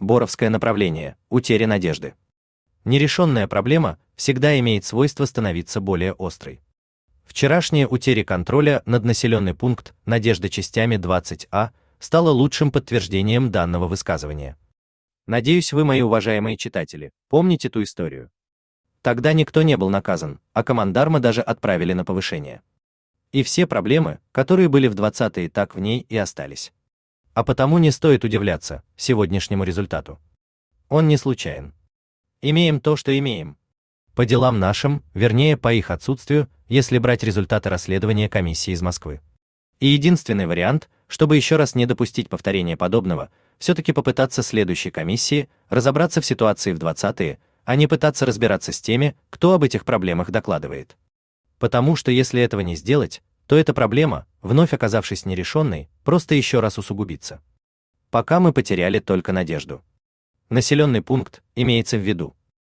Боровское направление, утеря надежды. Нерешенная проблема всегда имеет свойство становиться более острой. Вчерашняя утеря контроля над населенный пункт Надежда частями 20А стала лучшим подтверждением данного высказывания. Надеюсь, вы, мои уважаемые читатели, помните ту историю. Тогда никто не был наказан, а командарма даже отправили на повышение. И все проблемы, которые были в 20-е, так в ней и остались. А потому не стоит удивляться сегодняшнему результату. Он не случайен. Имеем то, что имеем. По делам нашим, вернее, по их отсутствию, если брать результаты расследования комиссии из Москвы. И единственный вариант, чтобы еще раз не допустить повторения подобного, все-таки попытаться следующей комиссии разобраться в ситуации в 20-е, а не пытаться разбираться с теми, кто об этих проблемах докладывает. Потому что если этого не сделать, то эта проблема, вновь оказавшись нерешенной, просто еще раз усугубится. Пока мы потеряли только надежду. Населенный пункт имеется в виду.